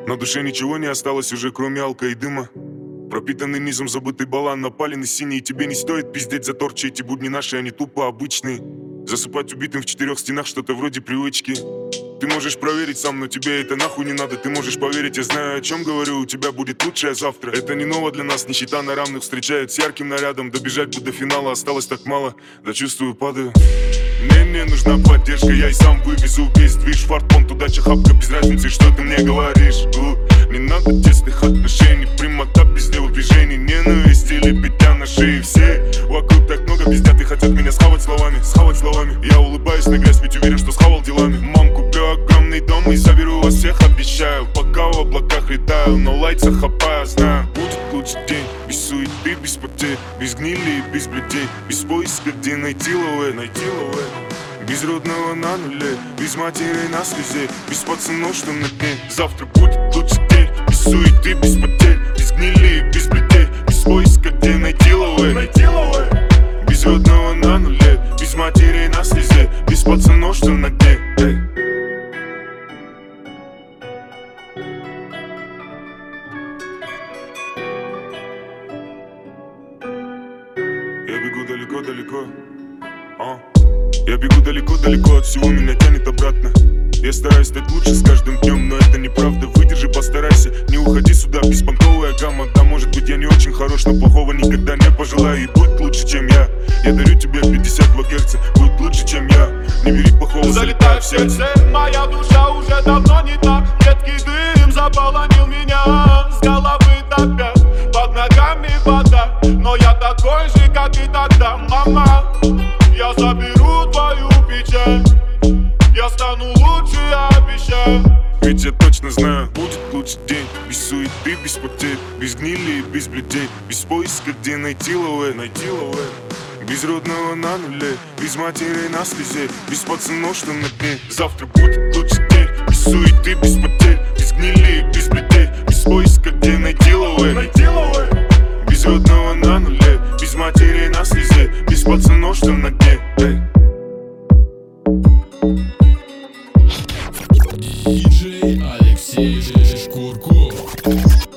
На душе ничего не осталось уже, кроме алка и дыма. Пропитанный низом забытый балан, напаленный синий. Тебе не стоит пиздеть за торчи, эти будни наши, они тупо обычные. Засыпать убитым в 4 стенах, что-то вроде привычки. Ты можешь проверить сам, но тебе это нахуй не надо. Ты можешь поверить, я знаю, о чем говорю. У тебя будет лучшее завтра. Это не ново для нас, нищета на равных встречает с ярким нарядом. Добежать бы до финала, осталось так мало. Да чувствую, падаю. Мне нужна поддержка, я и сам вывезу весь движ. Фартпонт, удача, хапка, без разницы, что ты мне говоришь. Не надо тесных отношений, прямота без телодвижений. Ненависть или пятя на шее. Все вокруг так много пиздят и хотят меня схавать словами. Я улыбаюсь на грязь, ведь уверен, что схавал делами. Мам, куплю огромный дом и заберу вас всех, обещаю. Пока в облаках летаю, но лайца хапаю, знаю. Будет лучший день, без суеты, без потерь, без гнили и без бледей, без поиска, где найти ловы. Без родного на нуле, без матерей на слезе, без пацанов, что на дне. Завтра будет лучший день, без суеты, без потерь, без гнили и без бледей, без поиска, где найти ловы. Без родного на нуле, без матерей на слезе, без пацанов, что на дне. Я бегу далеко-далеко. Я бегу далеко-далеко, от всего меня тянет обратно. Я стараюсь стать лучше с каждым днем, но это неправда. Выдержи, постарайся, не уходи сюда. Беспонтовая гамма, да, может быть, я не очень хорош, но плохого никогда не пожелаю. И будет лучше, чем я. Я дарю тебе 52 герца, будет лучше, чем я. Не бери плохого, залетаю в сердце. Моя душа уже давно не так. Едкий дым заполонил меня с головы до пят. Под ногами вода, но я такой же, как и тогда, мама. Я заберу твою печаль, я стану лучше, я обещаю. Ведь я точно знаю, будет лучший день. Без суеты, без потерь, без гнили и без бледей, без поиска, где найти ловы. Без родного на нуле, без матерей на слезе, без пацанов, что на дне. Завтра будет лучший день, без суеты, без потерь, без гнили и без бледей, без поиска, где найти ловы. Без родного на нуле, без матерей на слезе, без пацанов, что на дне. Диджей Алексей Шкурков.